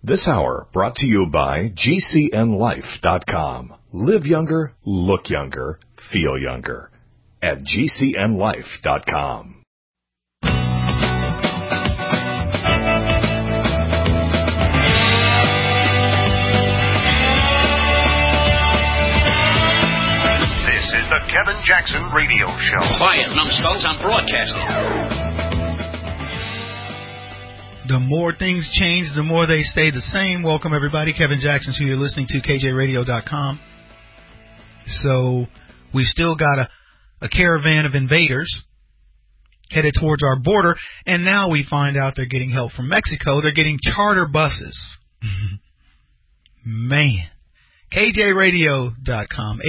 This hour brought to you by GCNLife.com. Live younger, look younger, feel younger. At GCNLife.com. This is the Kevin Jackson Radio Show. Quiet, numbskulls, I'm broadcasting. The more things change, the more they stay the same. Welcome, everybody. Kevin Jackson, who you're listening to, KJRadio.com. So we've still got a caravan of invaders headed towards our border, and now we find out they're getting help from Mexico. They're getting charter buses. Man. KJRadio.com,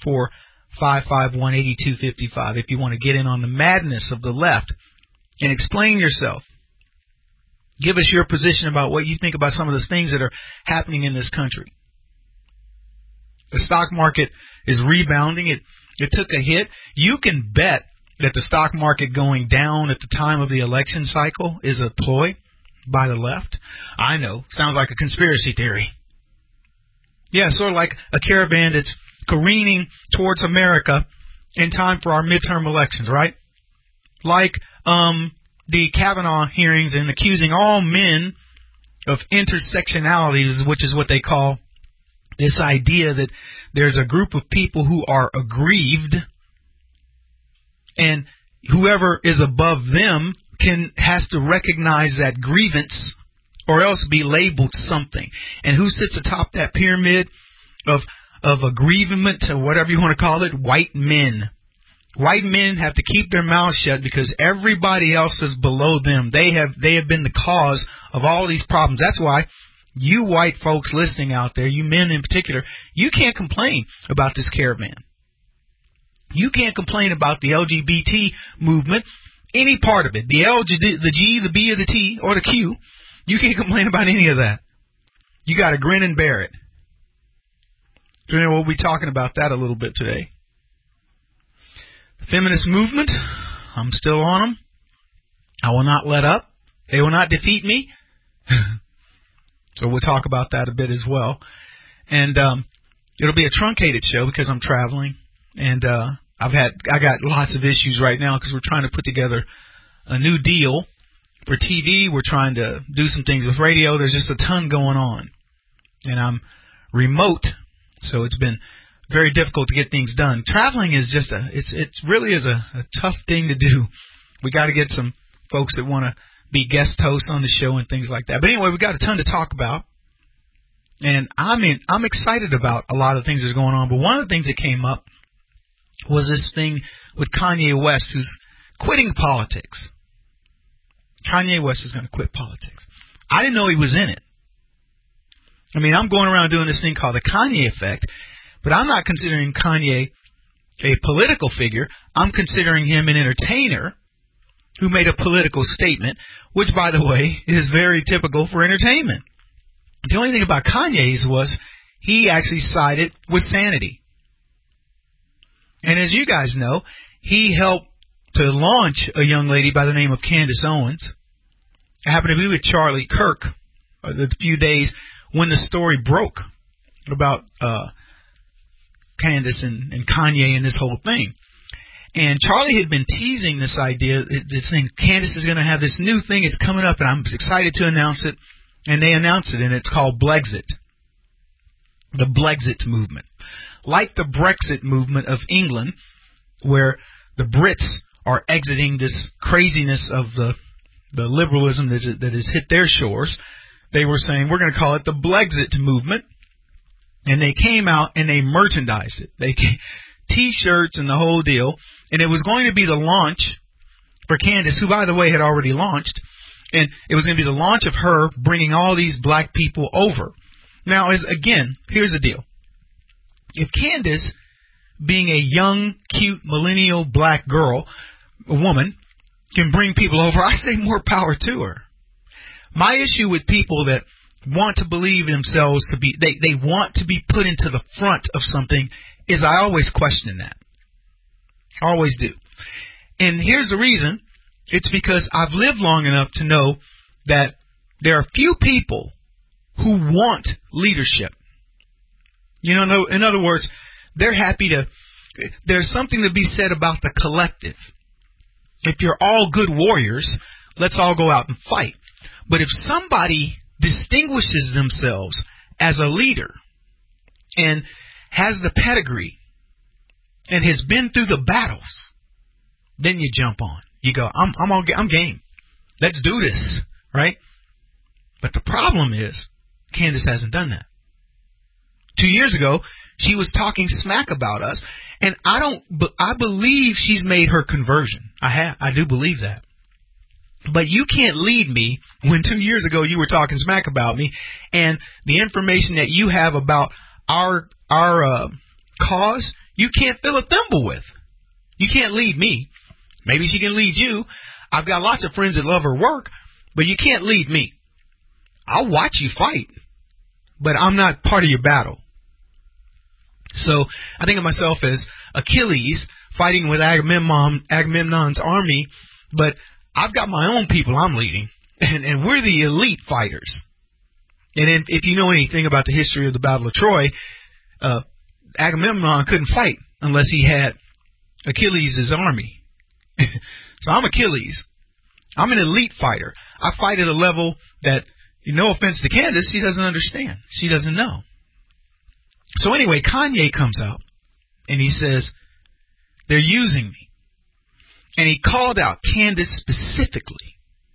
844-551-8255 if you want to get in on the madness of the left and explain yourself. Give us your position about what you think about some of the things that are happening in this country. The stock market is rebounding. It took a hit. You can bet that the stock market going down at the time of the election cycle is a ploy by the left. I know. Sounds like a conspiracy theory. Yeah, sort of like a caravan that's careening towards America in time for our midterm elections, right? Like, the Kavanaugh hearings and accusing all men of intersectionalities, which is what they call this idea that there's a group of people who are aggrieved, and whoever is above them has to recognize that grievance or else be labeled something. And who sits atop that pyramid of aggrievement, or whatever you want to call it? White men. White men have to keep their mouths shut because everybody else is below them. They have been the cause of all these problems. That's why you white folks listening out there, you men in particular, you can't complain about this caravan. You can't complain about the LGBT movement, any part of it. The L, the G, the B, or the T, or the Q. You can't complain about any of that. You got to grin and bear it. So we'll be talking about that a little bit today. The feminist movement, I'm still on them. I will not let up. They will not defeat me. So we'll talk about that a bit as well. And it'll be a truncated show because I'm traveling. And I got lots of issues right now because we're trying to put together a new deal for TV. We're trying to do some things with radio. There's just a ton going on. And I'm remote, so it's been very difficult to get things done. Traveling is just it really is a tough thing to do. We got to get some folks that want to be guest hosts on the show and things like that. But anyway, we got a ton to talk about. And I'm excited about a lot of things that's going on. But one of the things that came up was this thing with Kanye West, who's quitting politics. Kanye West is going to quit politics. I didn't know he was in it. I mean, I'm going around doing this thing called the Kanye effect. But I'm not considering Kanye a political figure. I'm considering him an entertainer who made a political statement, which, by the way, is very typical for entertainment. The only thing about Kanye's was he actually sided with sanity. And as you guys know, he helped to launch a young lady by the name of Candace Owens. I happened to be with Charlie Kirk the few days when the story broke about Candace and Kanye and this whole thing. And Charlie had been teasing this idea, this thing, Candace is going to have this new thing, it's coming up, and I'm excited to announce it. And they announced it, and it's called Blexit. The Blexit movement. Like the Brexit movement of England, where the Brits are exiting this craziness of the liberalism that has hit their shores, they were saying, we're going to call it the Blexit movement. And they came out and they merchandised it. T-shirts and the whole deal. And it was going to be the launch for Candace, who, by the way, had already launched. And it was going to be the launch of her bringing all these black people over. Now, again, here's the deal. If Candace, being a young, cute, millennial black girl, a woman, can bring people over, I say more power to her. My issue with people that want to believe themselves to be, they want to be put into the front of something, is I always question that. I always do. And here's the reason. It's because I've lived long enough to know that there are few people who want leadership. You know, in other words, they're happy to, there's something to be said about the collective. If you're all good warriors, let's all go out and fight. But if somebody distinguishes themselves as a leader and has the pedigree and has been through the battles, then you jump on. You go, I'm game. Let's do this, right? But the problem is, Candace hasn't done that. 2 years ago, she was talking smack about us, and I believe she's made her conversion. I do believe that. But you can't lead me when 2 years ago you were talking smack about me, and the information that you have about our cause, you can't fill a thimble with. You can't lead me. Maybe she can lead you. I've got lots of friends that love her work, but you can't lead me. I'll watch you fight, but I'm not part of your battle. So I think of myself as Achilles fighting with Agamemnon's army, but I've got my own people I'm leading, and we're the elite fighters. And if you know anything about the history of the Battle of Troy, Agamemnon couldn't fight unless he had Achilles' army. So I'm Achilles. I'm an elite fighter. I fight at a level that, no offense to Candace, she doesn't understand. She doesn't know. So anyway, Kanye comes out and he says, they're using me. And he called out Candace specifically.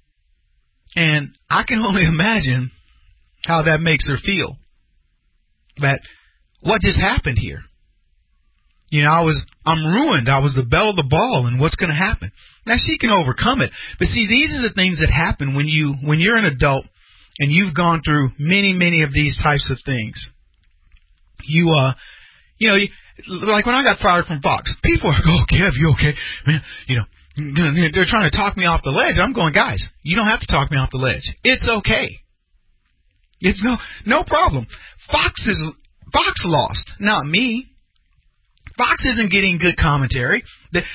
And I can only imagine how that makes her feel. That what just happened here? You know, I'm ruined. I was the belle of the ball, and what's going to happen? Now she can overcome it. But see, these are the things that happen when you're an adult and you've gone through many of these types of things. Like when I got fired from Fox, people are going, "Oh, Kev, you okay? Man, they're trying to talk me off the ledge." I'm going, guys, you don't have to talk me off the ledge. It's okay. It's no problem. Fox lost, not me. Fox isn't getting good commentary.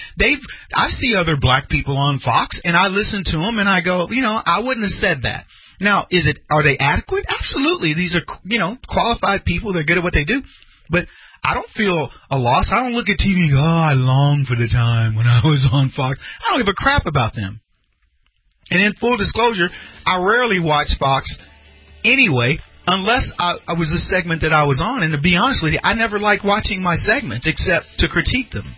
I see other black people on Fox, and I listen to them, and I go, I wouldn't have said that. Now, are they adequate? Absolutely. These are, qualified people. They're good at what they do. But I don't feel a loss. I don't look at TV and go, I long for the time when I was on Fox. I don't give a crap about them. And in full disclosure, I rarely watch Fox anyway, unless I was a segment that I was on. And to be honest with you, I never like watching my segments except to critique them.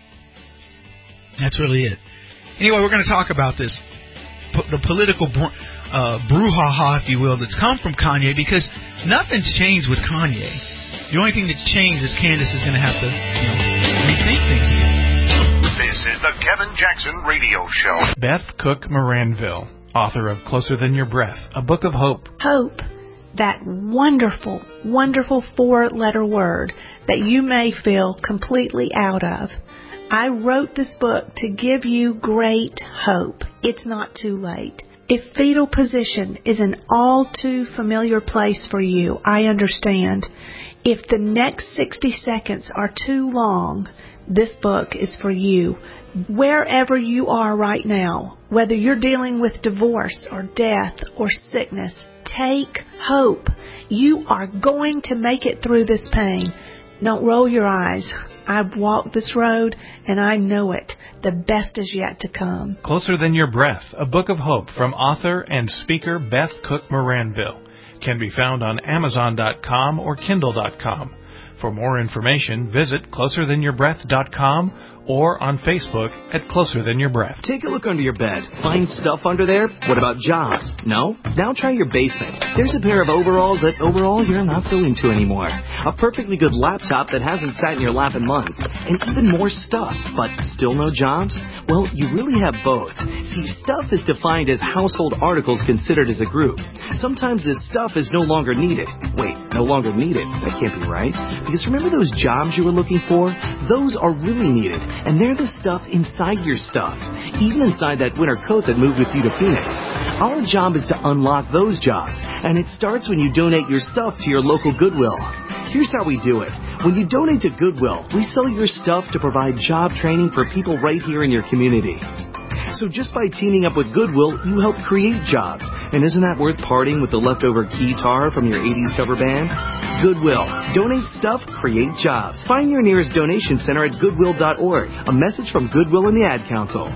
That's really it. Anyway, we're going to talk about this, the political brouhaha, if you will, that's come from Kanye, because nothing's changed with Kanye. The only thing that's changed is Candace is going to have to rethink things again. This is the Kevin Jackson Radio Show. Beth Cook Moranville, author of Closer Than Your Breath, a book of hope. Hope, that wonderful, wonderful 4-letter word that you may feel completely out of. I wrote this book to give you great hope. It's not too late. If fetal position is an all too familiar place for you, I understand. If the next 60 seconds are too long, this book is for you. Wherever you are right now, whether you're dealing with divorce or death or sickness, take hope. You are going to make it through this pain. Don't roll your eyes. I've walked this road and I know it. The best is yet to come. Closer Than Your Breath, a book of hope from author and speaker Beth Cook Moranville. Can be found on Amazon.com or Kindle.com. For more information, visit CloserThanYourBreath.com or on Facebook at Closer Than Your Breath. Take a look under your bed. Find stuff under there? What about jobs? No? Now try your basement. There's a pair of overalls that overall you're not so into anymore. A perfectly good laptop that hasn't sat in your lap in months. And even more stuff, but still no jobs? Well, you really have both. See, stuff is defined as household articles considered as a group. Sometimes this stuff is no longer needed. Wait, no longer needed? That can't be right. Because remember those jobs you were looking for? Those are really needed. And they're the stuff inside your stuff, even inside that winter coat that moved with you to Phoenix. Our job is to unlock those jobs, and it starts when you donate your stuff to your local Goodwill. Here's how we do it. When you donate to Goodwill, we sell your stuff to provide job training for people right here in your community. So just by teaming up with Goodwill, you help create jobs. And isn't that worth parting with the leftover guitar from your 80s cover band? Goodwill. Donate stuff, create jobs. Find your nearest donation center at goodwill.org. A message from Goodwill and the Ad Council.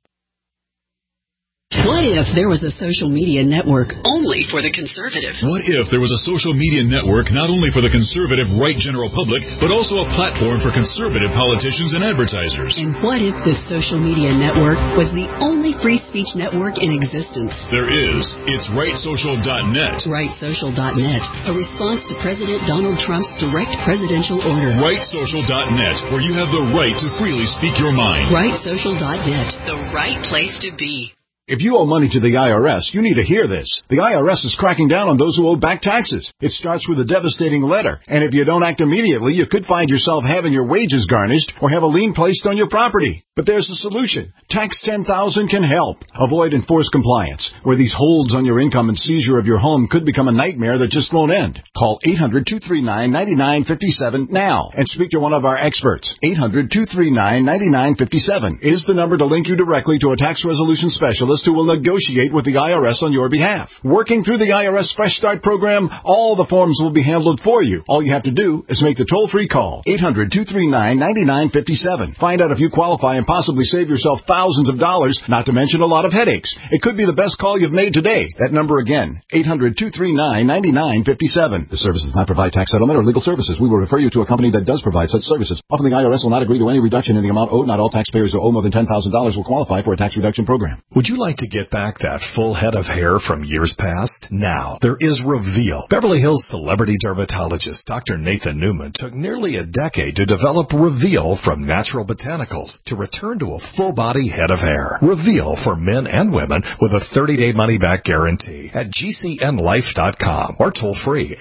What if there was a social media network only for the conservative? What if there was a social media network not only for the conservative right general public, but also a platform for conservative politicians and advertisers? And what if this social media network was the only free speech network in existence? There is. It's RightSocial.net. RightSocial.net, a response to President Donald Trump's direct presidential order. RightSocial.net, where you have the right to freely speak your mind. RightSocial.net, the right place to be. If you owe money to the IRS, you need to hear this. The IRS is cracking down on those who owe back taxes. It starts with a devastating letter, and if you don't act immediately, you could find yourself having your wages garnished or have a lien placed on your property. But there's a solution. Tax 10,000 can help. Avoid enforced compliance, where these holds on your income and seizure of your home could become a nightmare that just won't end. Call 800-239-9957 now and speak to one of our experts. 800-239-9957 is the number to link you directly to a tax resolution specialist who will negotiate with the IRS on your behalf. Working through the IRS Fresh Start program, all the forms will be handled for you. All you have to do is make the toll-free call. 800-239-9957. Find out if you qualify and possibly save yourself thousands of dollars, not to mention a lot of headaches. It could be the best call you've made today. That number again, 800-239-9957. The service does not provide tax settlement or legal services. We will refer you to a company that does provide such services. Often the IRS will not agree to any reduction in the amount owed. Not all taxpayers who owe more than $10,000 will qualify for a tax reduction program. Would you like to get back that full head of hair from years past? Now, there is Reveal. Beverly Hills celebrity dermatologist Dr. Nathan Newman took nearly a decade to develop Reveal from natural botanicals to return to a full-body head of hair. Reveal for men and women with a 30-day money-back guarantee at GCNlife.com or toll-free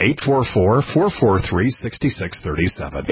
844-443-6637.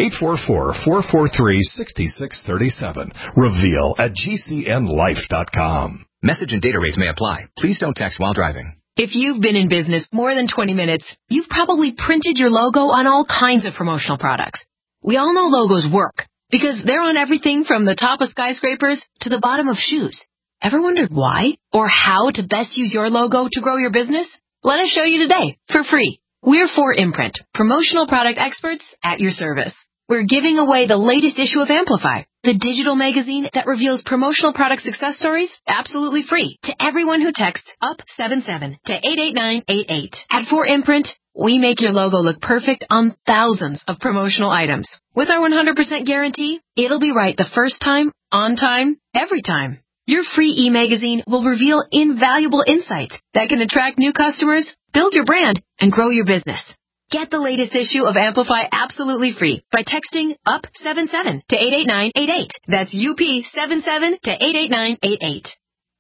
844-443-6637. Reveal at GCNlife.com. Message and data rates may apply. Please don't text while driving. If you've been in business more than 20 minutes, you've probably printed your logo on all kinds of promotional products. We all know logos work because they're on everything from the top of skyscrapers to the bottom of shoes. Ever wondered why or how to best use your logo to grow your business? Let us show you today for free. We're 4imprint, promotional product experts at your service. We're giving away the latest issue of Amplify, the digital magazine that reveals promotional product success stories absolutely free to everyone who texts UP77 to 88988. At 4imprint, we make your logo look perfect on thousands of promotional items. With our 100% guarantee, it'll be right the first time, on time, every time. Your free e-magazine will reveal invaluable insights that can attract new customers, build your brand, and grow your business. Get the latest issue of Amplify absolutely free by texting UP77 to 88988. That's UP77 to 88988.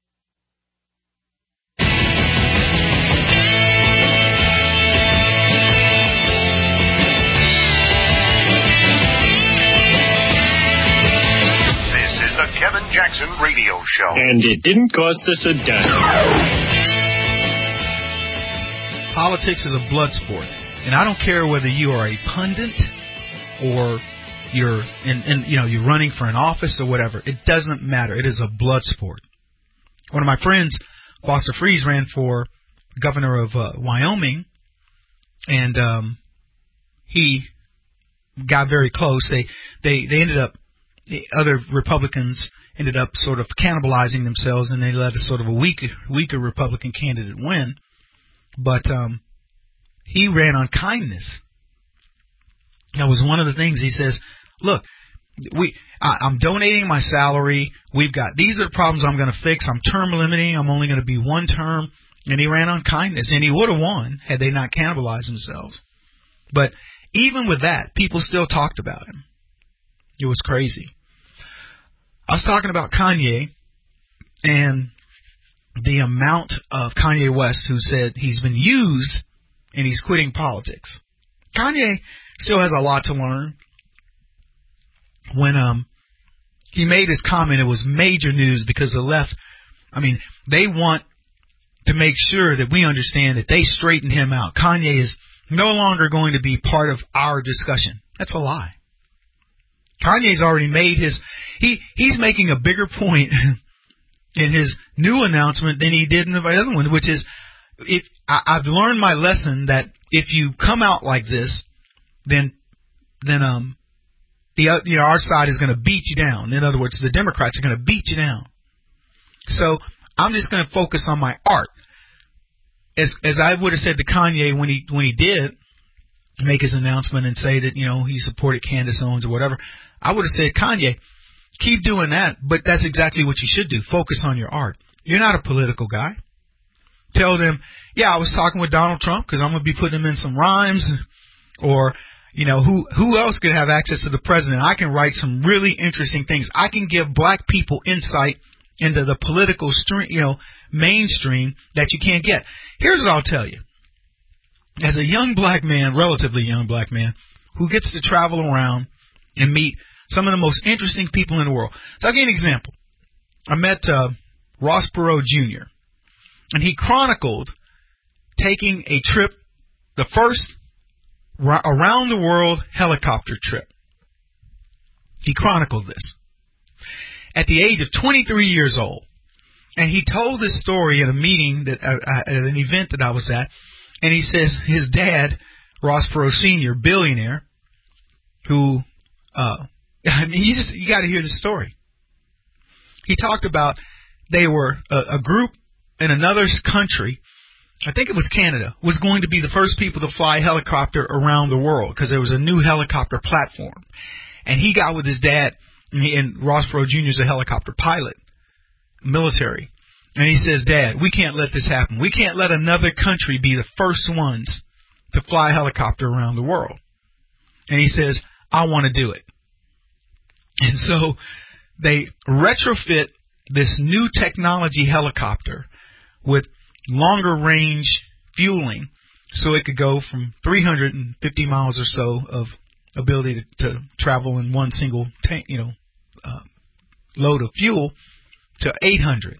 This is the Kevin Jackson Radio Show. And it didn't cost us a dime. Politics is a blood sport. And I don't care whether you are a pundit or you're you're running for an office or whatever. It doesn't matter. It is a blood sport. One of my friends, Foster Freeze, ran for governor of Wyoming, and he got very close. They ended up, the other Republicans ended up sort of cannibalizing themselves, and they let a sort of a weaker Republican candidate win. But he ran on kindness. That was one of the things he says, look, I'm donating my salary. These are the problems I'm going to fix. I'm term limiting. I'm only going to be one term. And he ran on kindness. And he would have won had they not cannibalized themselves. But even with that, people still talked about him. It was crazy. I was talking about Kanye and the amount of Kanye West who said he's been used and he's quitting politics. Kanye still has a lot to learn. When he made his comment, it was major news because the left, they want to make sure that we understand that they straightened him out. Kanye is no longer going to be part of our discussion. That's a lie. Kanye's already made he's making a bigger point in his new announcement than he did in the other one, which is, I've learned my lesson that if you come out like this, then our side is going to beat you down. In other words, the Democrats are going to beat you down. So I'm just going to focus on my art. As I would have said to Kanye when he did make his announcement and say that, he supported Candace Owens or whatever, I would have said, Kanye, keep doing that, but that's exactly what you should do. Focus on your art. You're not a political guy. Tell them, yeah, I was talking with Donald Trump because I'm going to be putting him in some rhymes, or who else could have access to the president? I can write some really interesting things. I can give black people insight into the political mainstream that you can't get. Here's what I'll tell you. As a young black man, relatively young black man, who gets to travel around and meet some of the most interesting people in the world. So I'll give you an example. I met Ross Perot Jr., and he chronicled taking a trip, the first around the world helicopter trip. He chronicled this at the age of 23 years old. And he told this story at a meeting at an event that I was at. And he says his dad, Ross Perot Sr., billionaire, who, you got to hear the story. He talked about they were a group in another country, I think it was Canada, was going to be the first people to fly a helicopter around the world because there was a new helicopter platform. And he got with his dad, and Ross Perot Jr. is a helicopter pilot, military. And he says, Dad, we can't let this happen. We can't let another country be the first ones to fly a helicopter around the world. And he says, I want to do it. And so they retrofit this new technology helicopter with longer range fueling so it could go from 350 miles or so of ability to travel in one single tank, load of fuel to 800.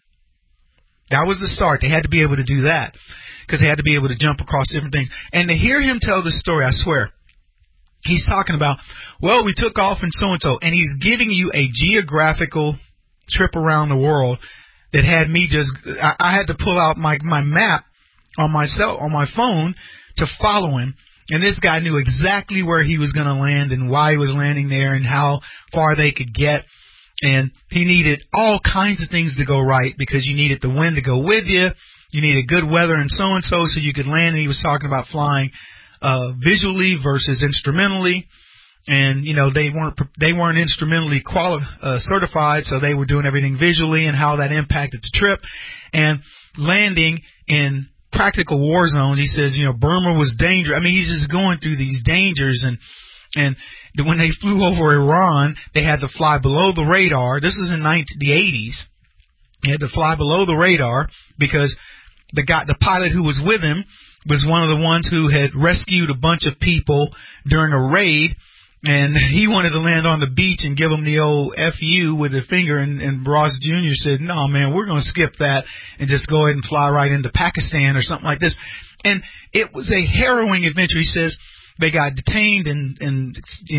That was the start. They had to be able to do that because they had to be able to jump across different things. And to hear him tell this story, I swear, he's talking about, well, we took off in so-and-so, and he's giving you a geographical trip around the world that had me just, I had to pull out my map on my phone to follow him. And this guy knew exactly where he was going to land and why he was landing there and how far they could get. And he needed all kinds of things to go right because you needed the wind to go with you. You needed good weather and so-and-so so you could land. And he was talking about flying visually versus instrumentally. And, they weren't instrumentally certified, so they were doing everything visually and how that impacted the trip. And landing in practical war zones, he says, Burma was dangerous. I mean, he's just going through these dangers. And when they flew over Iran, they had to fly below the radar. This is in the 80s. They had to fly below the radar because the pilot who was with him was one of the ones who had rescued a bunch of people during a raid. And he wanted to land on the beach and give him the old FU with a finger. And Ross Jr. said, no, man, we're going to skip that and just go ahead and fly right into Pakistan or something like this. And it was a harrowing adventure. He says they got detained in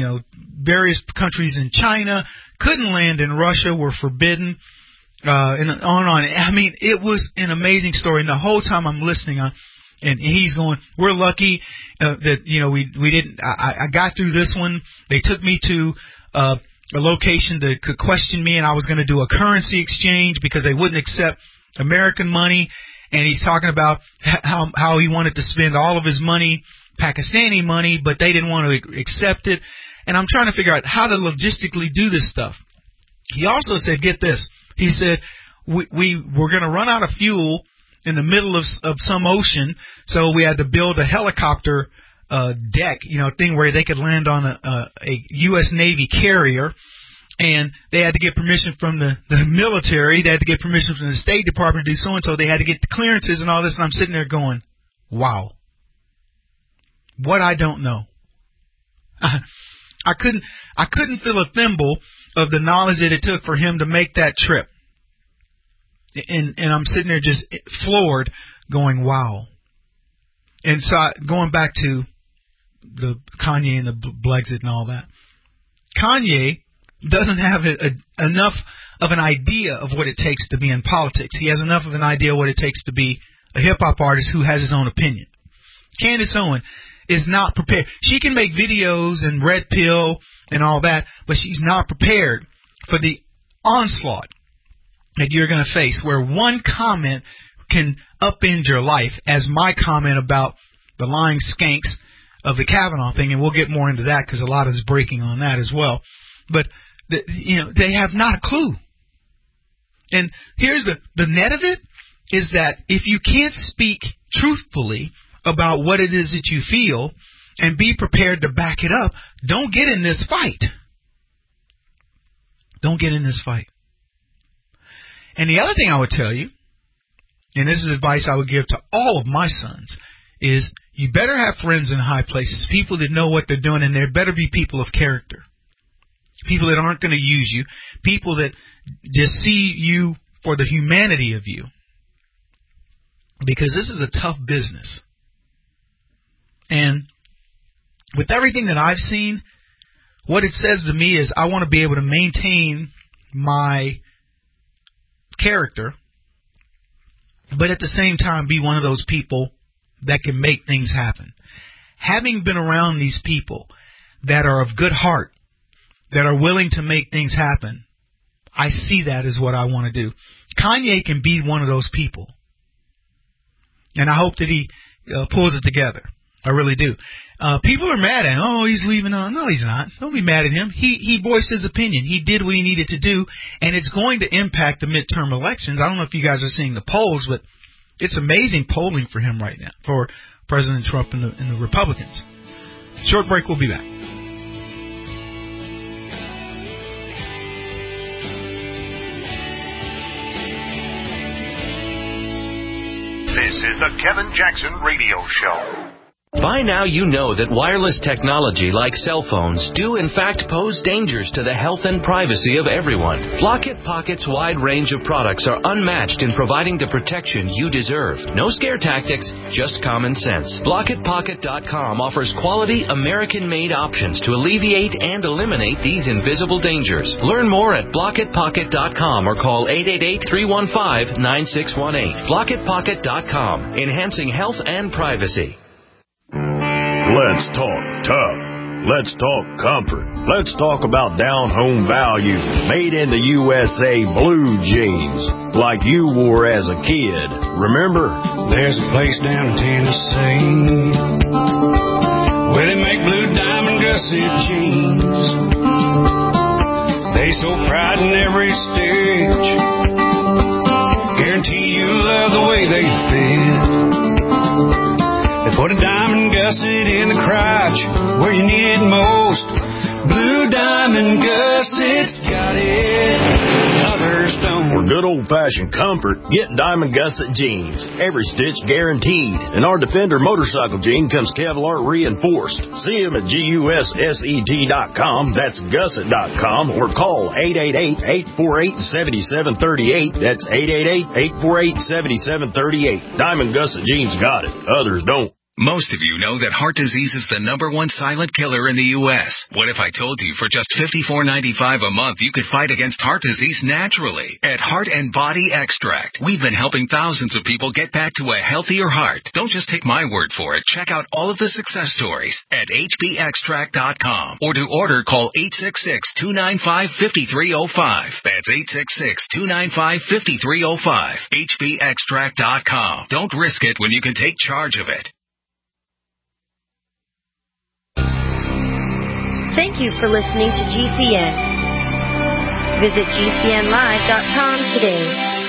various countries in China, couldn't land in Russia, were forbidden, and on. I mean, it was an amazing story. And the whole time I'm listening and he's going, we're lucky that, we didn't, I got through this one. They took me to a location that could question me, and I was going to do a currency exchange because they wouldn't accept American money. And he's talking about how he wanted to spend all of his money, Pakistani money, but they didn't want to accept it. And I'm trying to figure out how to logistically do this stuff. He also said, get this, he said, we were going to run out of fuel in the middle of some ocean, so we had to build a helicopter deck, thing where they could land on a U.S. Navy carrier, and they had to get permission from the military, they had to get permission from the State Department to do so-and-so, they had to get the clearances and all this, and I'm sitting there going, wow, what I don't know. I couldn't fill a thimble of the knowledge that it took for him to make that trip. And I'm sitting there just floored going, wow. And so going back to the Kanye and the Blexit and all that, Kanye doesn't have enough of an idea of what it takes to be in politics. He has enough of an idea of what it takes to be a hip-hop artist who has his own opinion. Candace Owen is not prepared. She can make videos and red pill and all that, but she's not prepared for the onslaught that you're going to face, where one comment can upend your life, as my comment about the lying skanks of the Kavanaugh thing, and we'll get more into that because a lot is breaking on that as well. But they have not a clue. And here's the net of it, is that if you can't speak truthfully about what it is that you feel and be prepared to back it up, don't get in this fight. Don't get in this fight. And the other thing I would tell you, and this is advice I would give to all of my sons, is you better have friends in high places, people that know what they're doing, and there better be people of character. People that aren't going to use you, people that just see you for the humanity of you. Because this is a tough business. And with everything that I've seen, what it says to me is I want to be able to maintain my character, but at the same time be one of those people that can make things happen. Having been around these people that are of good heart, that are willing to make things happen, I see that as what I want to do. Kanye can be one of those people. And I hope that he pulls it together. I really do. People are mad at him. Oh, he's leaving on. No, he's not. Don't be mad at him. He voiced his opinion. He did what he needed to do, and it's going to impact the midterm elections. I don't know if you guys are seeing the polls, but it's amazing polling for him right now, for President Trump and the Republicans. Short break. We'll be back. This is the Kevin Jackson Radio Show. By now you know that wireless technology like cell phones do in fact pose dangers to the health and privacy of everyone. Blockit Pocket's wide range of products are unmatched in providing the protection you deserve. No scare tactics, just common sense. BlockitPocket.com offers quality American-made options to alleviate and eliminate these invisible dangers. Learn more at BlockitPocket.com or call 888-315-9618. BlockitPocket.com, enhancing health and privacy. Let's talk tough. Let's talk comfort. Let's talk about down-home value. Made in the USA blue jeans, like you wore as a kid. Remember? There's a place down in Tennessee where they make blue diamond gusset jeans. They so pride in every stitch. Guarantee you love the way they fit. They put a diamond gusset in the crotch where you need it most. Blue diamond gussets got it, others don't. For good old-fashioned comfort, get diamond gusset jeans. Every stitch guaranteed. And our Defender motorcycle jean comes Kevlar reinforced. See them at GUSSET.com, that's gusset.com, or call 888-848-7738. That's 888-848-7738. Diamond gusset jeans got it, others don't. Most of you know that heart disease is the #1 silent killer in the U.S. What if I told you for just $54.95 a month you could fight against heart disease naturally? At Heart and Body Extract, we've been helping thousands of people get back to a healthier heart. Don't just take my word for it. Check out all of the success stories at hbextract.com, or to order, call 866-295-5305. That's 866-295-5305. hbextract.com. Don't risk it when you can take charge of it. Thank you for listening to GCN. Visit GCNlive.com today.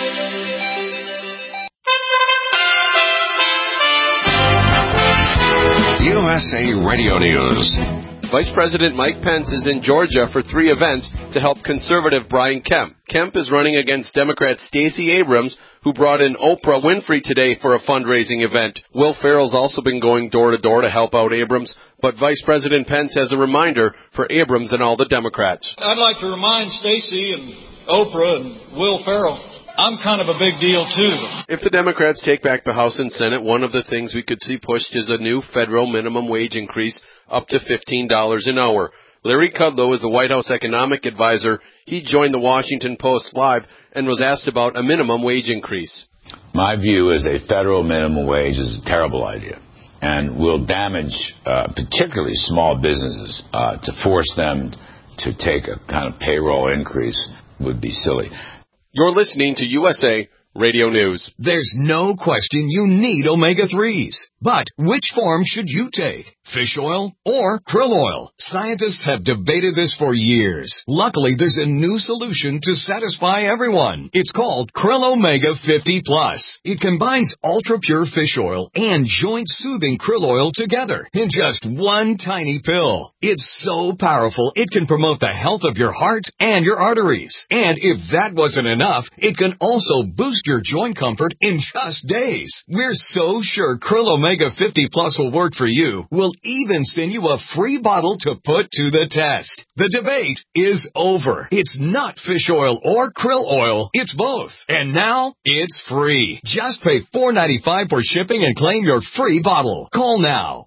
USA Radio News. Vice President Mike Pence is in Georgia for 3 events to help conservative Brian Kemp. Kemp is running against Democrat Stacey Abrams, who brought in Oprah Winfrey today for a fundraising event. Will Ferrell's also been going door to door to help out Abrams, but Vice President Pence has a reminder for Abrams and all the Democrats. I'd like to remind Stacey and Oprah and Will Ferrell, I'm kind of a big deal, too. If the Democrats take back the House and Senate, one of the things we could see pushed is a new federal minimum wage increase up to $15 an hour. Larry Kudlow is the White House economic advisor. He joined the Washington Post Live and was asked about a minimum wage increase. My view is a federal minimum wage is a terrible idea and will damage particularly small businesses. To force them to take a kind of payroll increase would be silly. You're listening to USA Radio News. There's no question you need omega-3s. But which form should you take? Fish oil or krill oil? Scientists have debated this for years. Luckily, there's a new solution to satisfy everyone. It's called Krill Omega 50 Plus. It combines ultra-pure fish oil and joint-soothing krill oil together in just one tiny pill. It's so powerful, it can promote the health of your heart and your arteries. And if that wasn't enough, it can also boost your joint comfort in just days. We're so sure Krill Omega 50 Plus will work for you. We'll even send you a free bottle to put to the test. The debate is over. It's not fish oil or krill oil. It's both. And now it's free. Just pay $4.95 for shipping and claim your free bottle. Call now.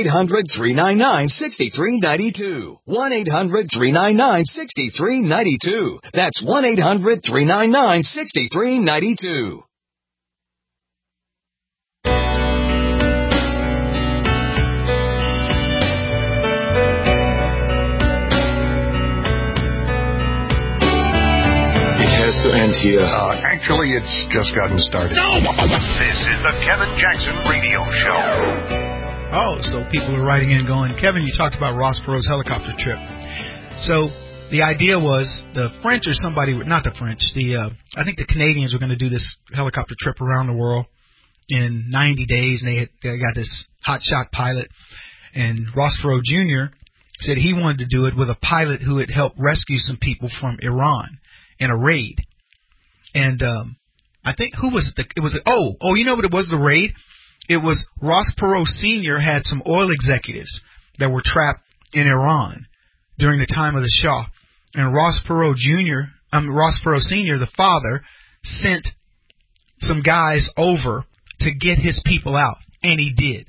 1-800-399-6392. 1-800-399-6392. That's 1-800-399-6392. Has to end here. Actually, it's just gotten started. No! This is the Kevin Jackson Radio Show. Oh, so people are writing in going, Kevin, you talked about Ross Perot's helicopter trip. So the idea was the French or somebody, not the French, I think the Canadians were going to do this helicopter trip around the world in 90 days, and they got this hotshot pilot. And Ross Perot Jr. said he wanted to do it with a pilot who had helped rescue some people from Iran in a raid. And I think, who was it? You know what it was, the raid? It was Ross Perot Sr. had some oil executives that were trapped in Iran during the time of the Shah. And Ross Perot Sr., the father, sent some guys over to get his people out. And he did.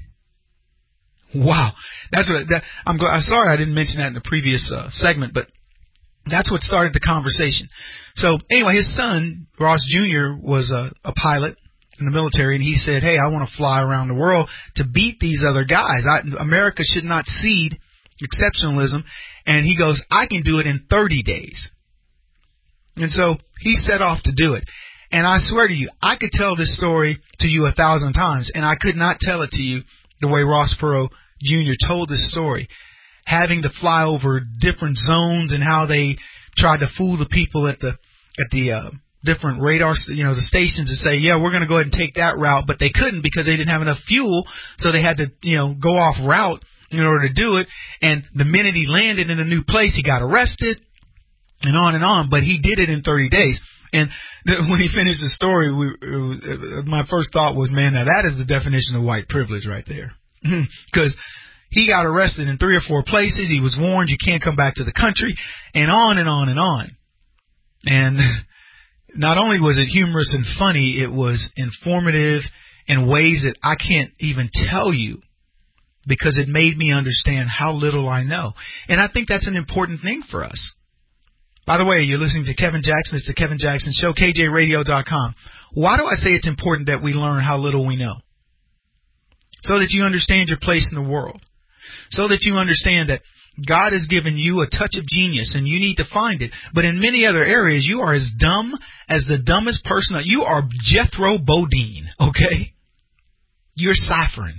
Wow. I'm sorry I didn't mention that in the previous segment, but that's what started the conversation. So anyway, his son, Ross Jr., was a pilot in the military, and he said, hey, I want to fly around the world to beat these other guys. America should not cede exceptionalism. And he goes, I can do it in 30 days. And so he set off to do it. And I swear to you, I could tell this story to you 1,000 times, and I could not tell it to you the way Ross Perot Jr. told this story, having to fly over different zones and how they tried to fool the people at the different radar, the stations, and say, yeah, we're going to go ahead and take that route, but they couldn't because they didn't have enough fuel, so they had to, go off route in order to do it. And the minute he landed in a new place, he got arrested, and on, but he did it in 30 days. And when he finished the story, my first thought was, man, now that is the definition of white privilege right there. Because he got arrested in 3 or 4 places. He was warned you can't come back to the country, and on and on and on. And not only was it humorous and funny, it was informative in ways that I can't even tell you, because it made me understand how little I know. And I think that's an important thing for us. By the way, you're listening to Kevin Jackson. It's the Kevin Jackson Show, KJRadio.com. Why do I say it's important that we learn how little we know? So that you understand your place in the world. So that you understand that God has given you a touch of genius and you need to find it. But in many other areas, you are as dumb as the dumbest person. You are Jethro Bodine, okay? You're Cypherin.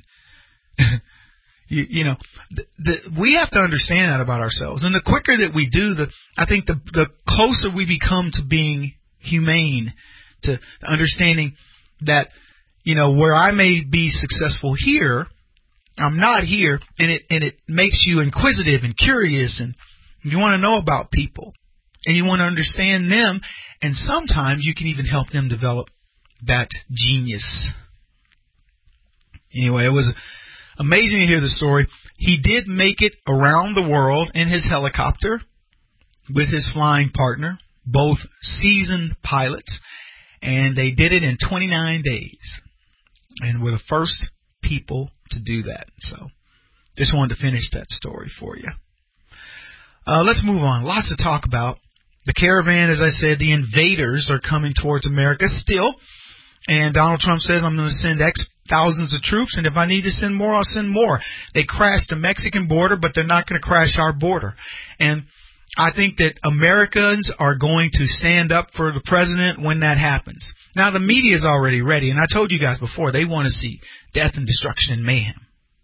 We have to understand that about ourselves. And the quicker that we do, I think the closer we become to being humane, to understanding that, where I may be successful here, I'm not here, and it makes you inquisitive and curious, and you want to know about people, and you want to understand them, and sometimes you can even help them develop that genius. Anyway, it was amazing to hear the story. He did make it around the world in his helicopter with his flying partner, both seasoned pilots, and they did it in 29 days, and were the first people to do that. So just wanted to finish that story for you. Let's move on. Lots to talk about. The caravan, as I said, the invaders are coming towards America still. And Donald Trump says, I'm going to send thousands of troops, and if I need to send more, I'll send more. They crashed the Mexican border, but they're not going to crash our border. And I think that Americans are going to stand up for the president when that happens. Now, the media is already ready, and I told you guys before, they want to see death and destruction and mayhem.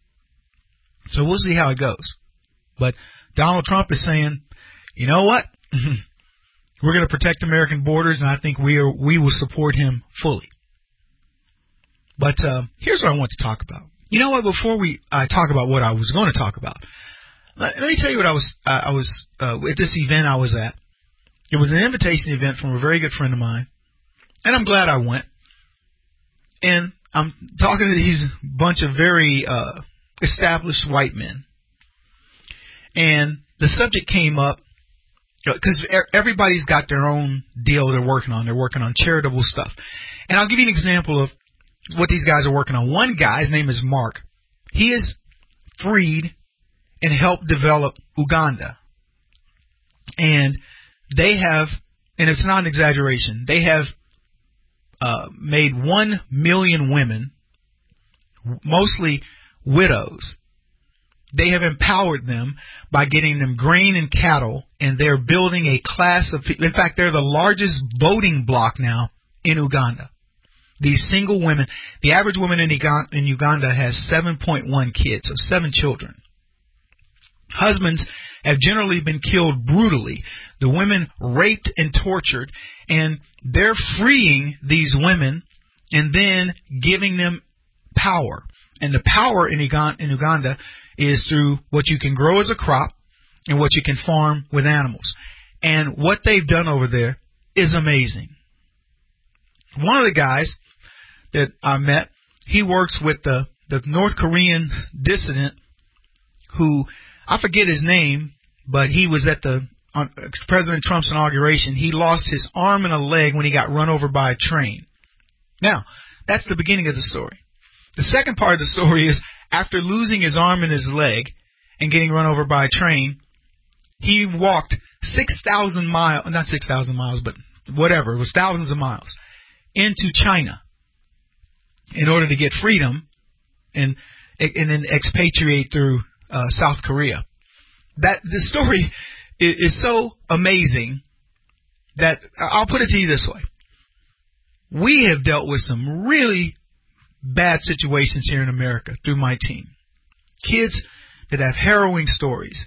So we'll see how it goes. But Donald Trump is saying, you know what? We're going to protect American borders, and I think we will support him fully. But here's what I want to talk about. You know what? Before I talk about what I was going to talk about, let me tell you what I was at this event I was at. It was an invitation event from a very good friend of mine, and I'm glad I went. And I'm talking to these bunch of very established white men, and the subject came up because everybody's got their own deal they're working on. They're working on charitable stuff, and I'll give you an example of what these guys are working on. One guy, his name is Mark. He is freed and helped develop Uganda. And they have, and it's not an exaggeration, they have made 1 million women, mostly widows. They have empowered them by getting them grain and cattle, and they're building a class of people. In fact, they're the largest voting bloc now in Uganda. These single women, the average woman in Uganda has 7.1 kids, so 7 children. Husbands have generally been killed brutally. The women raped and tortured, and they're freeing these women and then giving them power. And the power in Uganda is through what you can grow as a crop and what you can farm with animals. And what they've done over there is amazing. One of the guys that I met, he works with the North Korean dissident who, I forget his name, but he was at on President Trump's inauguration. He lost his arm and a leg when he got run over by a train. Now, that's the beginning of the story. The second part of the story is after losing his arm and his leg and getting run over by a train, he walked 6,000 miles, not 6,000 miles, but whatever, it was thousands of miles, into China in order to get freedom and then expatriate through South Korea. The story is so amazing that I'll put it to you this way. We have dealt with some really bad situations here in America through my team. Kids that have harrowing stories.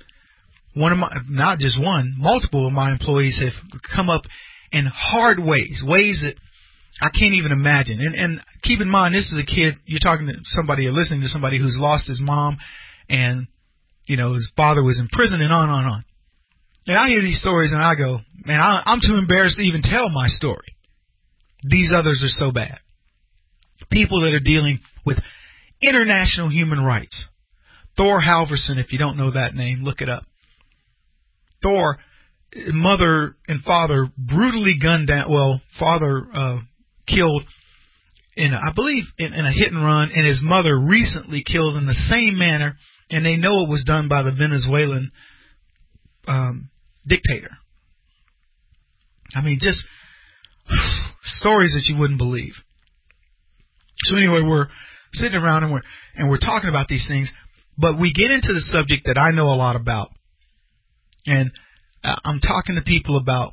Not just one, multiple of my employees have come up in hard ways that I can't even imagine. And keep in mind, this is a kid, you're talking to somebody, you're listening to somebody who's lost his mom and, his father was in prison and on and on. And I hear these stories and I go, man, I'm too embarrassed to even tell my story. These others are so bad. People that are dealing with international human rights. Thor Halvorson, if you don't know that name, look it up. Thor, mother and father brutally gunned down, father killed in a hit and run, and his mother recently killed in the same manner, and they know it was done by the Venezuelan dictator. I mean, just stories that you wouldn't believe. So anyway, we're sitting around and we're talking about these things, but we get into the subject that I know a lot about, and I'm talking to people about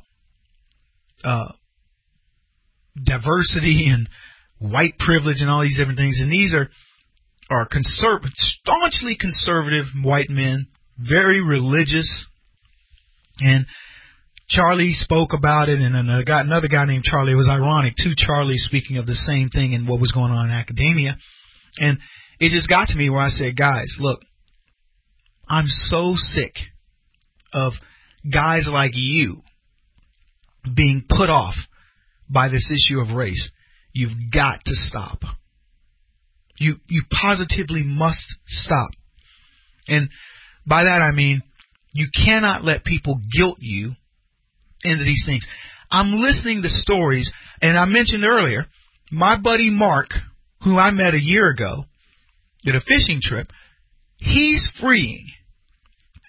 diversity and white privilege and all these different things, and these are staunchly conservative white men, very religious, and Charlie spoke about it, and then another guy named Charlie. It was ironic, two Charlies speaking of the same thing and what was going on in academia. And it just got to me where I said, guys, look, I'm so sick of guys like you being put off by this issue of race. You've got to stop. You positively must stop. And by that I mean you cannot let people guilt you into these things. I'm listening to stories, and I mentioned earlier, my buddy Mark, who I met a year ago at a fishing trip, he's freeing 50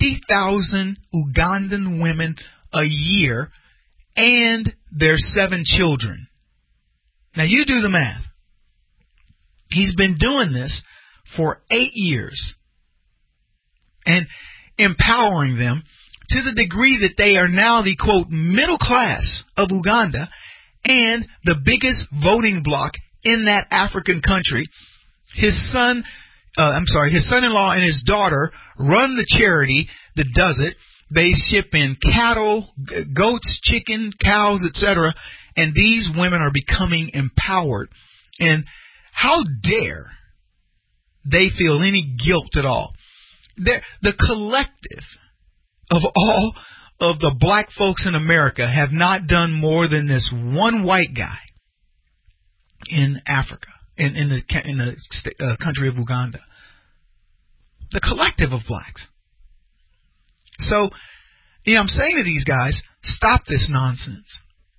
50,000 Ugandan women a year and their 7 children. Now you do the math. He's been doing this for 8 years and empowering them to the degree that they are now the, quote, middle class of Uganda and the biggest voting bloc in that African country. His son-in-law and his daughter run the charity that does it. They ship in cattle, goats, chicken, cows, etc., and these women are becoming empowered. And how dare they feel any guilt at all? The collective of all of the black folks in America have not done more than this one white guy in Africa, in the country of Uganda. The collective of blacks. So, I'm saying to these guys, stop this nonsense.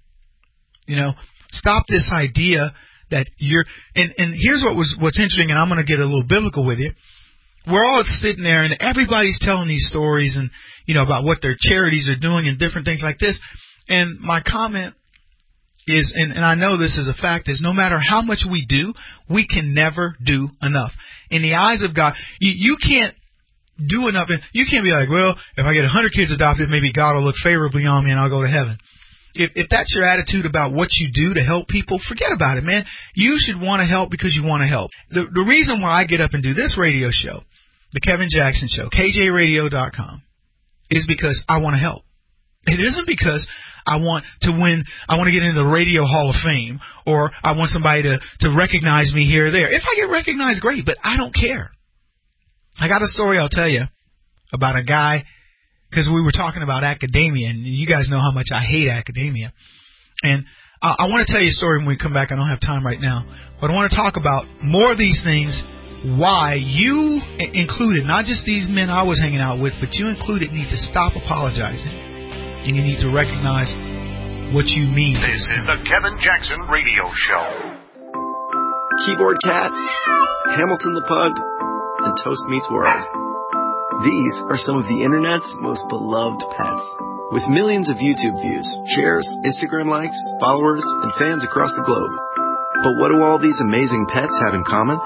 Stop this idea that you're, and here's what's interesting, and I'm going to get a little biblical with you. We're all sitting there and everybody's telling these stories and, about what their charities are doing and different things like this. And my comment is, and I know this is a fact, is no matter how much we do, we can never do enough. In the eyes of God, you can't do enough. You can't be like, well, if I get 100 kids adopted, maybe God will look favorably on me and I'll go to heaven. If that's your attitude about what you do to help people, forget about it, man. You should want to help because you want to help. The reason why I get up and do this radio show, the Kevin Jackson Show, KJRadio.com, is because I want to help. It isn't because I want to win, I want to get into the Radio Hall of Fame, or I want somebody to recognize me here or there. If I get recognized, great, but I don't care. I got a story I'll tell you about a guy, because we were talking about academia, and you guys know how much I hate academia. And I want to tell you a story when we come back. I don't have time right now. But I want to talk about more of these things, why you included, not just these men I was hanging out with, but you included need to stop apologizing. And you need to recognize what you mean. This is the Kevin Jackson Radio Show. Keyboard Cat, Hamilton the Pug, and Toast Meets World. These are some of the internet's most beloved pets. With millions of YouTube views, shares, Instagram likes, followers, and fans across the globe. But what do all these amazing pets have in common?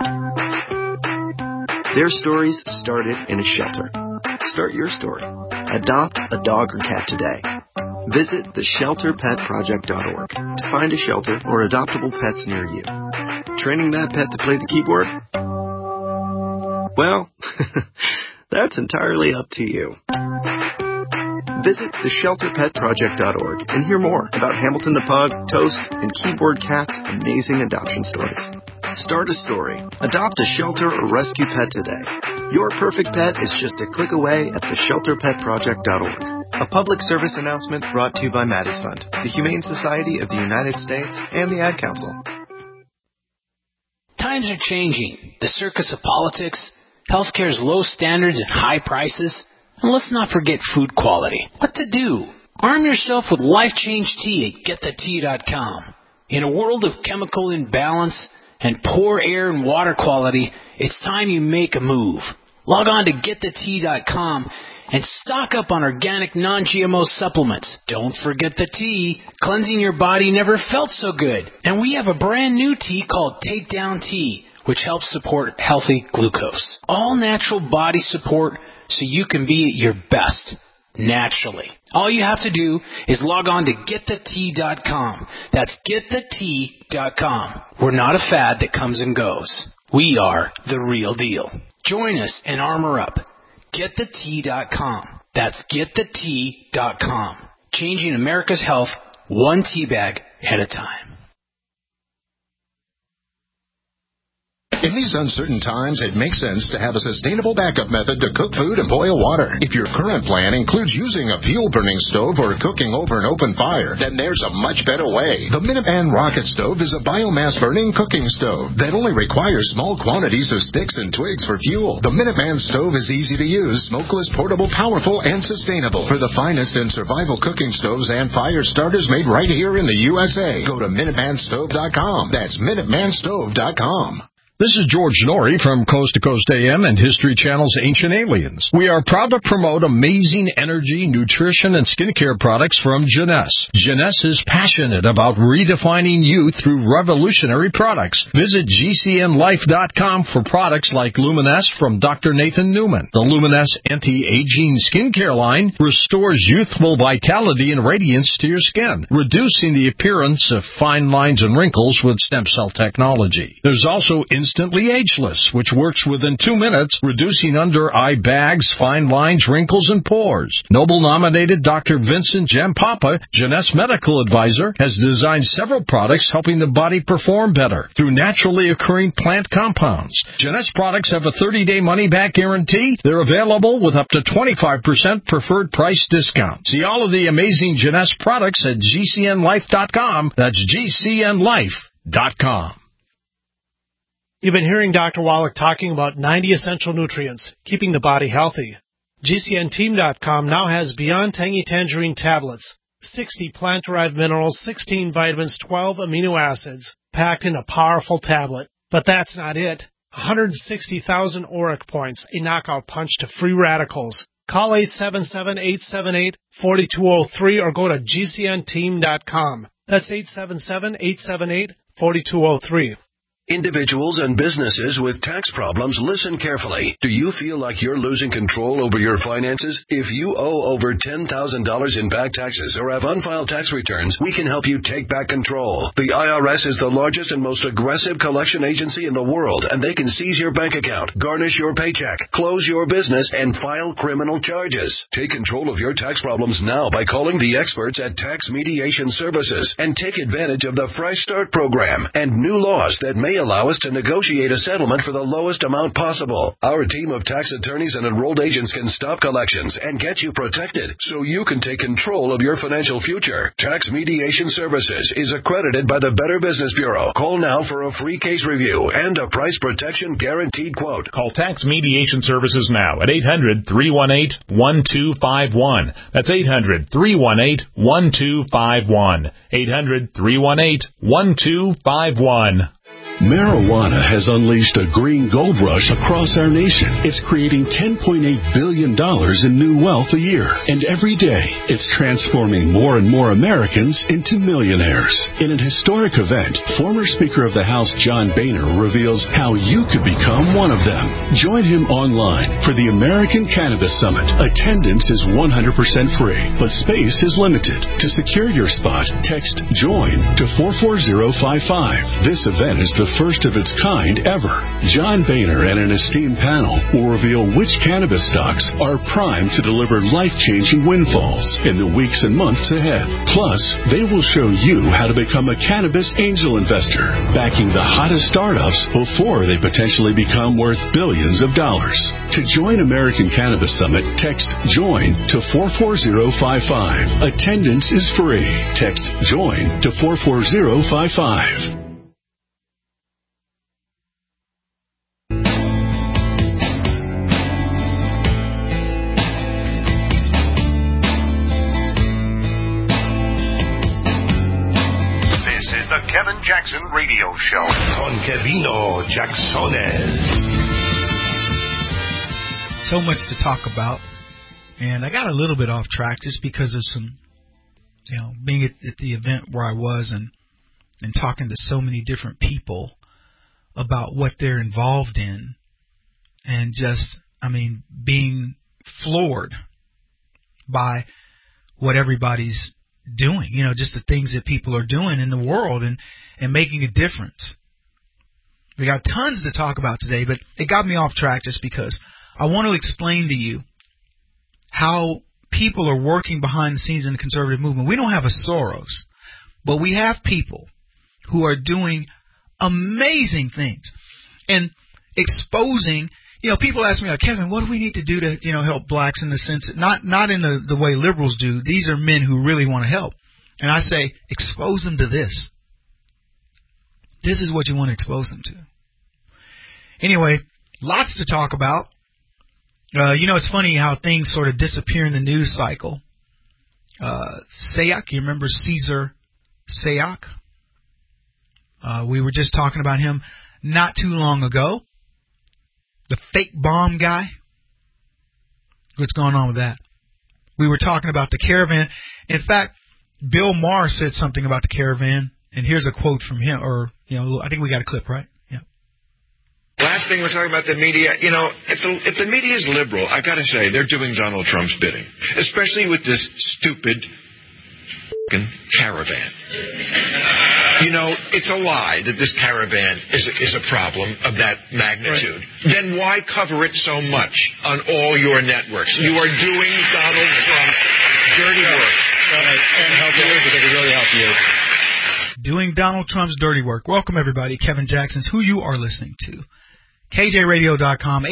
Their stories started in a shelter. Start your story. Adopt a dog or cat today. Visit theshelterpetproject.org to find a shelter or adoptable pets near you. Training that pet to play the keyboard? Well, that's entirely up to you. Visit theshelterpetproject.org and hear more about Hamilton the Pug, Toast, and Keyboard Cat's amazing adoption stories. Start a story. Adopt a shelter or rescue pet today. Your perfect pet is just a click away at theshelterpetproject.org. A public service announcement brought to you by Maddie's Fund, the Humane Society of the United States, and the Ad Council. Times are changing. The circus of politics, healthcare's low standards and high prices, and let's not forget food quality. What to do? Arm yourself with Life Change Tea at GetTheTea.com. In a world of chemical imbalance and poor air and water quality, it's time you make a move. Log on to GetTheTea.com and stock up on organic non-GMO supplements. Don't forget the tea. Cleansing your body never felt so good. And we have a brand new tea called Takedown Tea, which helps support healthy glucose. All natural body support so you can be at your best, naturally. All you have to do is log on to GetTheTea.com. That's GetTheTea.com. We're not a fad that comes and goes. We are the real deal. Join us and armor up. GetTheTea.com. That's GetTheTea.com. Changing America's health one tea bag at a time. In these uncertain times, it makes sense to have a sustainable backup method to cook food and boil water. If your current plan includes using a fuel-burning stove or cooking over an open fire, then there's a much better way. The Minuteman Rocket Stove is a biomass-burning cooking stove that only requires small quantities of sticks and twigs for fuel. The Minuteman Stove is easy to use, smokeless, portable, powerful, and sustainable. For the finest in survival cooking stoves and fire starters made right here in the USA, go to MinutemanStove.com. That's MinutemanStove.com. This is George Norrie from Coast to Coast AM and History Channel's Ancient Aliens. We are proud to promote amazing energy, nutrition, and skincare products from Jeunesse. Jeunesse is passionate about redefining youth through revolutionary products. Visit GCNlife.com for products like Luminesce from Dr. Nathan Newman. The Luminesce Anti-Aging Skincare line restores youthful vitality and radiance to your skin, reducing the appearance of fine lines and wrinkles with stem cell technology. There's also Instantly Ageless, which works within 2 minutes, reducing under-eye bags, fine lines, wrinkles, and pores. Nobel-nominated Dr. Vincent Jampapa, Jeunesse medical advisor, has designed several products helping the body perform better through naturally occurring plant compounds. Jeunesse products have a 30-day money-back guarantee. They're available with up to 25% preferred price discount. See all of the amazing Jeunesse products at GCNlife.com. That's GCNlife.com. You've been hearing Dr. Wallach talking about 90 essential nutrients, keeping the body healthy. GCNteam.com now has Beyond Tangy Tangerine tablets, 60 plant-derived minerals, 16 vitamins, 12 amino acids, packed in a powerful tablet. But that's not it. 160,000 auric points, a knockout punch to free radicals. Call 877-878-4203 or go to GCNteam.com. That's 877-878-4203. Individuals and businesses with tax problems, listen carefully. Do you feel like you're losing control over your finances? If you owe over $10,000 in back taxes or have unfiled tax returns, we can help you take back control. The IRS is the largest and most aggressive collection agency in the world, and they can seize your bank account, garnish your paycheck, close your business, and file criminal charges. Take control of your tax problems now by calling the experts at Tax Mediation Services and take advantage of the Fresh Start program and new laws that may allow us to negotiate a settlement for the lowest amount possible. Our team of tax attorneys and enrolled agents can stop collections and get you protected so you can take control of your financial future. Tax Mediation Services is accredited by the Better Business Bureau. Call now for a free case review and a price protection guaranteed quote. Call Tax Mediation Services now at 800-318-1251. That's 800-318-1251. 800-318-1251. Marijuana has unleashed a green gold rush across our nation. It's creating $10.8 billion in new wealth a year. And every day, it's transforming more and more Americans into millionaires. In an historic event, former Speaker of the House John Boehner reveals how you could become one of them. Join him online for the American Cannabis Summit. Attendance is 100% free, but space is limited. To secure your spot, text JOIN to 44055. This event is the first of its kind ever. John Boehner and an esteemed panel will reveal which cannabis stocks are primed to deliver life-changing windfalls in the weeks and months ahead. Plus, they will show you how to become a cannabis angel investor, backing the hottest startups before they potentially become worth billions of dollars. To join American Cannabis Summit, text JOIN to 44055. Attendance is free. Text JOIN to 44055. The Kevin Jackson Radio Show. Con Kevino Jacksones. So much to talk about. And I got a little bit off track just because of some, being at the event where I was and talking to so many different people about what they're involved in. And just, being floored by what everybody's doing, just the things that people are doing in the world and making a difference. We got tons to talk about today, but it got me off track just because I want to explain to you how people are working behind the scenes in the conservative movement. We don't have a Soros, but we have people who are doing amazing things and exposing. People ask me, Kevin, what do we need to do to, help blacks in the sense that not in the way liberals do. These are men who really want to help. And I say, expose them to this. This is what you want to expose them to. Anyway, lots to talk about. It's funny how things sort of disappear in the news cycle. Sayoc, you remember Caesar Sayoc? We were just talking about him not too long ago. The fake bomb guy. What's going on with that? We were talking about the caravan. In fact, Bill Maher said something about the caravan, and here's a quote from him, or, I think we got a clip, right? Yeah. Last thing we're talking about the media. If the media is liberal, I got to say, they're doing Donald Trump's bidding, especially with this stupid caravan. It's a lie that this caravan is a problem of that magnitude. Right. Then why cover it so much on all your networks? You are doing Donald Trump's dirty work. And help you because it really help you. Doing Donald Trump's dirty work. Welcome, everybody. Kevin Jackson's who you are listening to. KJRadio.com,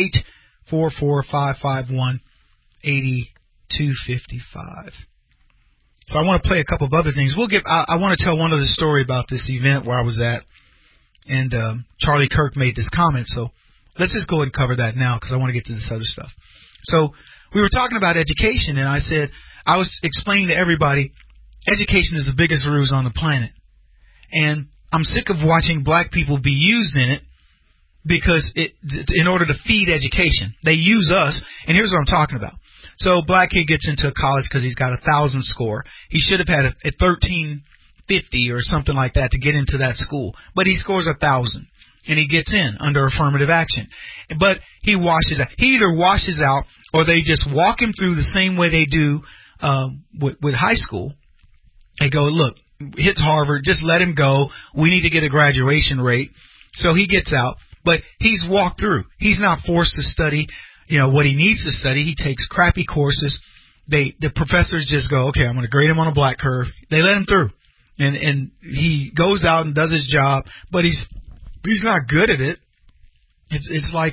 844-551-8255. So I want to play a couple of other things. I want to tell one other story about this event where I was at, and Charlie Kirk made this comment. So let's just go ahead and cover that now because I want to get to this other stuff. So we were talking about education, and I was explaining to everybody, education is the biggest ruse on the planet. And I'm sick of watching black people be used in it because in order to feed education. They use us, and here's what I'm talking about. So black kid gets into college because he's got 1,000 score. He should have had a 1350 or something like that to get into that school. But he scores 1,000, and he gets in under affirmative action. But he washes out. He either washes out or they just walk him through the same way they do with high school. They go, look, hits Harvard, just let him go. We need to get a graduation rate. So he gets out, but he's walked through. He's not forced to study what he needs to study. He takes crappy courses. The professors just go, okay, I'm going to grade him on a black curve. They let him through. And he goes out and does his job, but he's not good at it. It's like,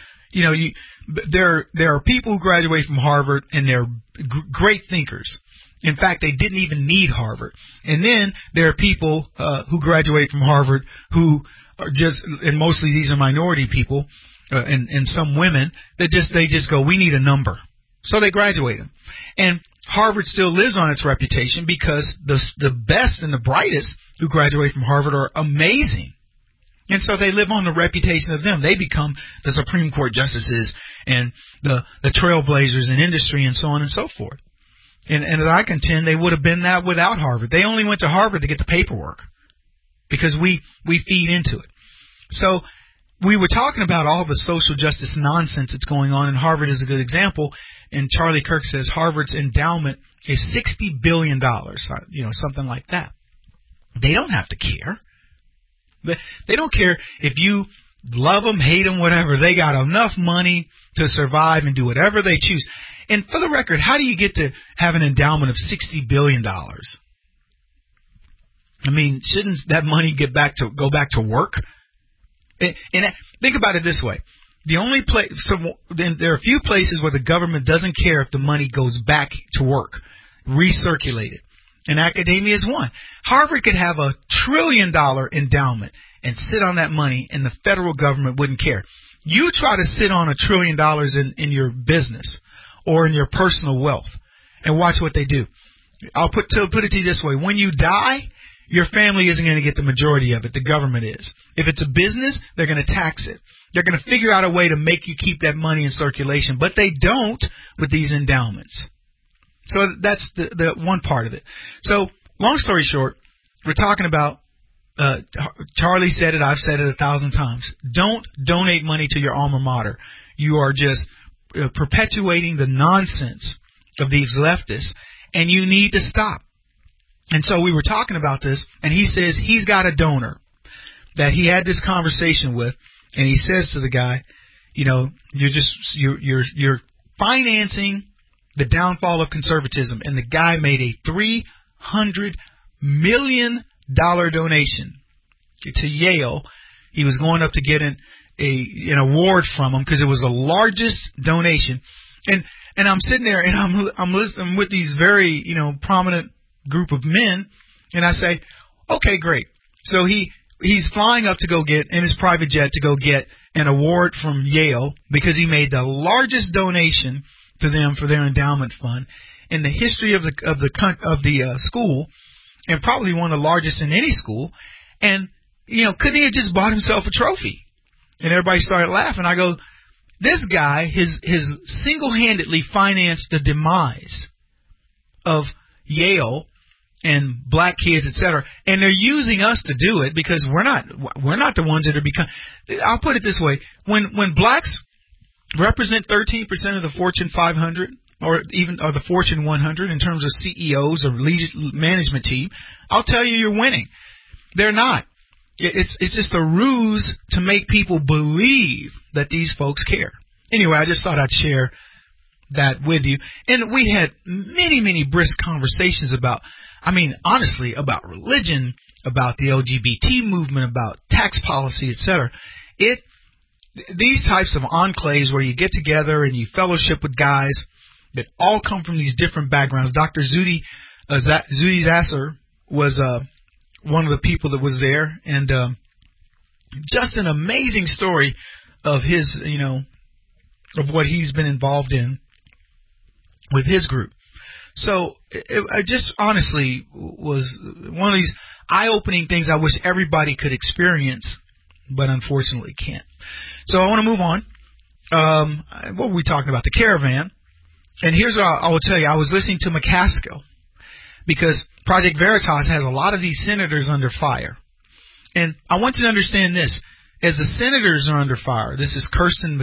there are people who graduate from Harvard and they're great thinkers. In fact, they didn't even need Harvard. And then there are people who graduate from Harvard who are and mostly these are minority people, and some women that they just go, we need a number. So they graduate them. And Harvard still lives on its reputation because the best and the brightest who graduate from Harvard are amazing. And so they live on the reputation of them. They become the Supreme Court justices and the trailblazers in industry and so on and so forth. And as I contend, they would have been that without Harvard. They only went to Harvard to get the paperwork because we feed into it. So we were talking about all the social justice nonsense that's going on, and Harvard is a good example. And Charlie Kirk says Harvard's endowment is $60 billion, something like that. They don't have to care. They don't care if you love them, hate them, whatever. They got enough money to survive and do whatever they choose. And for the record, how do you get to have an endowment of $60 billion? I mean, shouldn't that money go back to work? And think about it this way. The only place, there are a few places where the government doesn't care if the money goes back to work, recirculated. And academia is one. Harvard could have $1 trillion endowment and sit on that money, and the federal government wouldn't care. You try to sit on $1 trillion in your business or in your personal wealth, and watch what they do. I'll put it to you this way. When you die, your family isn't going to get the majority of it. The government is. If it's a business, they're going to tax it. They're going to figure out a way to make you keep that money in circulation, but they don't with these endowments. So that's the one part of it. So long story short, we're talking about, Charlie said it, I've said it 1,000 times. Don't donate money to your alma mater. You are just perpetuating the nonsense of these leftists, and you need to stop. And so we were talking about this, and he says he's got a donor that he had this conversation with, and he says to the guy, you're financing the downfall of conservatism. And the guy made a $300 million donation to Yale. He was going up to get an award from him because it was the largest donation. And I'm sitting there and I'm listening with these very prominent group of men, and I say, okay, great. So he's flying up to go get in his private jet to go get an award from Yale because he made the largest donation to them for their endowment fund in the history of the school, and probably one of the largest in any school. And couldn't he have just bought himself a trophy? And everybody started laughing. I go, this guy has single-handedly financed the demise of Yale and black kids, etc. And they're using us to do it because we're not the ones that are becoming. I'll put it this way: when blacks represent 13% of the Fortune 500 or the Fortune 100 in terms of CEOs or management team, I'll tell you, you're winning. They're not. It's just a ruse to make people believe that these folks care. Anyway, I just thought I'd share that with you. And we had many, many brisk conversations about religion, about the LGBT movement, about tax policy, etc. These types of enclaves where you get together and you fellowship with guys that all come from these different backgrounds. Dr. Zuhdi Jasser was one of the people that was there, and just an amazing story of his, of what he's been involved in with his group. So it just honestly was one of these eye-opening things I wish everybody could experience, but unfortunately can't. So I want to move on. What were we talking about? The caravan. And here's what I will tell you. I was listening to McCaskill because Project Veritas has a lot of these senators under fire. And I want you to understand this. As the senators are under fire, this is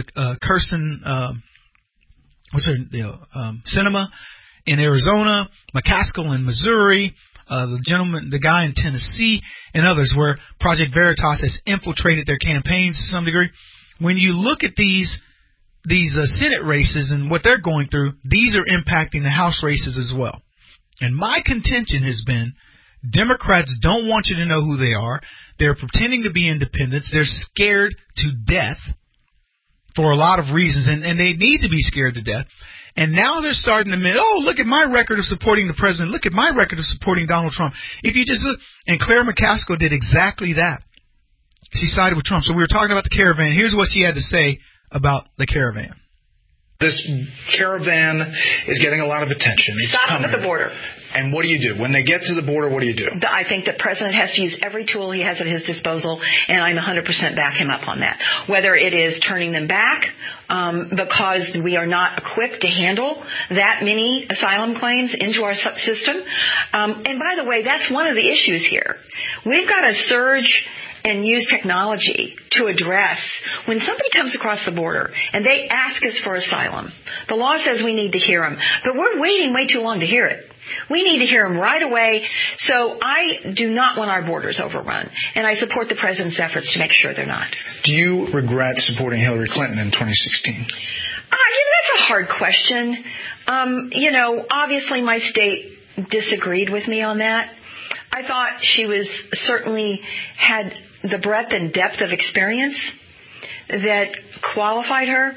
Sinema in Arizona, McCaskill in Missouri, the guy in Tennessee, and others, where Project Veritas has infiltrated their campaigns to some degree. When you look at these Senate races and what they're going through, these are impacting the House races as well. And my contention has been Democrats don't want you to know who they are. They're pretending to be independents. They're scared to death for a lot of reasons, and they need to be scared to death. And now they're starting to admit, look at my record of supporting the president. Look at my record of supporting Donald Trump. If you just look, and Claire McCaskill did exactly that. She sided with Trump. So we were talking about the caravan. Here's what she had to say about the caravan. This caravan is getting a lot of attention. Stop them at the border. And what do? When they get to the border, what do you do? I think the president has to use every tool he has at his disposal, and I'm 100% back him up on that. Whether it is turning them back because we are not equipped to handle that many asylum claims into our system. And by the way, that's one of the issues here. We've got a surge and use technology to address when somebody comes across the border and they ask us for asylum. The law says we need to hear them, but we're waiting way too long to hear it. We need to hear them right away. So I do not want our borders overrun, and I support the president's efforts to make sure they're not. Do you regret supporting Hillary Clinton in 2016? That's a hard question. Obviously my state disagreed with me on that. I thought she certainly had the breadth and depth of experience that qualified her.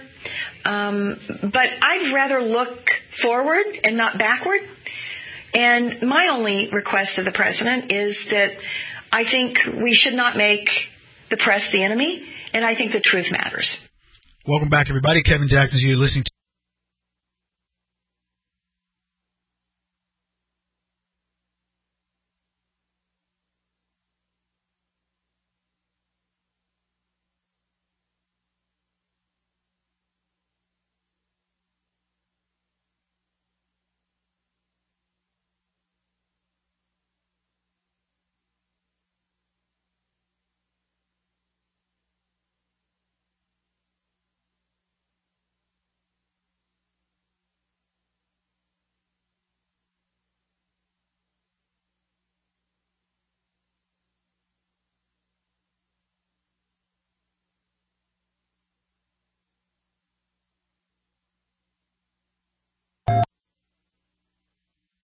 But I'd rather look forward and not backward. And my only request to the president is that I think we should not make the press the enemy, and I think the truth matters. Welcome back, everybody. Kevin Jackson, you're listening to